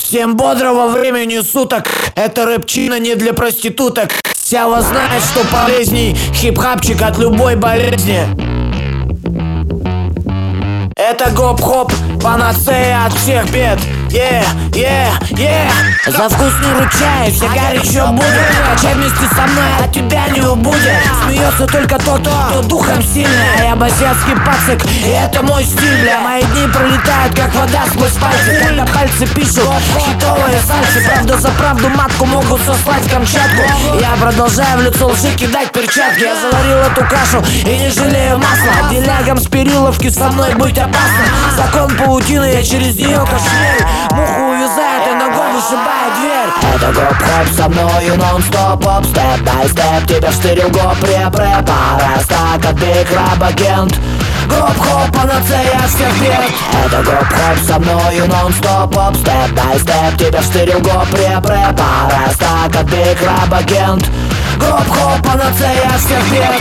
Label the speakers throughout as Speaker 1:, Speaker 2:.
Speaker 1: Всем бодрого времени суток. Это рэпчина не для проституток. Сява знает, что полезней хип-хапчик от любой болезни. Это гоп-хоп, панацея от всех бед. За вкус не ручаюсь, все горячо будут. Качай вместе со мной, от тебя не убудет. Смеется только тот, кто духом сильный. Я басиатский пацик, и это мой стиль, бля. Мои дни пролетают, как вода сквозь пальцы. Когда пальцы пишут хитовые сальсы. Правда за правду матку могут сослать Камчатку. Я продолжаю в лицо лжи кидать перчатки. Я заварил эту кашу и не жалею масла. Делягам с периловки со мной быть опасно. Закон паутины, я через нее кашляю. Муху увязает и ногой вышибает дверь. Это гоп-хоп со мною нон-стоп, оп, степ-бай-степ. Тебя вштырил гоп-ре-пре, пара как Биг Раб-агент. Гоп-хоп, панацея от всех бед. Это гоп-хоп со мною нон-стоп, оп, степ-бай-степ. Тебя вштырил гоп-ре-пре, пара как Биг Раб-агент. Гоп-хоп, панацея от всех бед.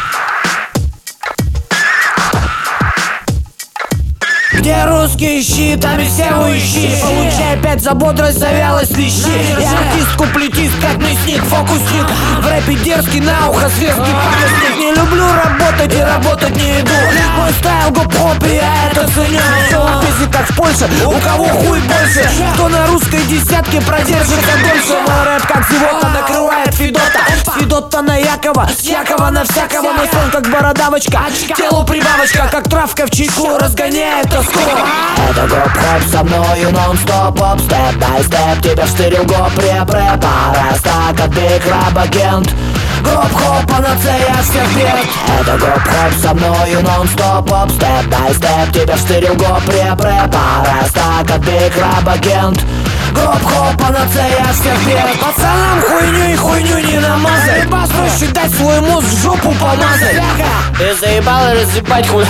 Speaker 1: Где русские щи, там и все ищи. Получай 5 за бодрость, за вялость лещи. Я артист-куплетист, как мясник, фокусник. В рэпе дерзкий, на ухо светский памятник. Не люблю работать и работать не иду. Мой стайл гоп-хоп, и я это ценю. Все в пизде, как в Польше, у кого хуй больше. Кто на русской десятке продержится дольше. Мой рэп как зевота накрывает Федота. Федота на Якова, с Якова на всякого. Мой сон как бородавочка, телу прибавочка. Как травка в чайку разгоняет тоску. Это гоп-хоп со мною нон-стоп, оп, степ-бай-степ. Тебя вштырил гоп-ре-пре, пара как Биг Раб-агент. Гоп-хоп, панацея от всех бед. Это гоп-хоп со мною нон-стоп, оп, степ-бай-степ. Тебя вштырил гоп-ре-пре, пара как Биг Раб-агент. Гоп-хоп, панацея от всех бед. Пацанам хуйню не намазать. Ебас проще дать свой мозг в жопу помазать. Ты заебал разъебать хуй.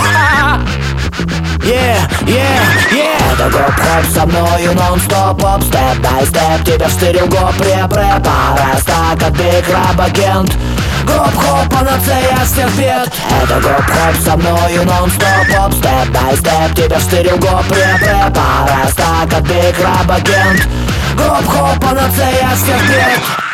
Speaker 1: Это гоп-хоп со мною нон-стоп, оп, степ-бай-степ. Тебя вштырил гоп-ре-пре, пара как Биг Раб-агент. Гоп-хоп, панацея от всех бед. Это гоп-хоп со мною нон-стоп, оп, степ-бай-степ. Тебя вштырил гоп-ре-пре, пара как Биг Раб-агент. Гоп-хоп, панацея от всех бед.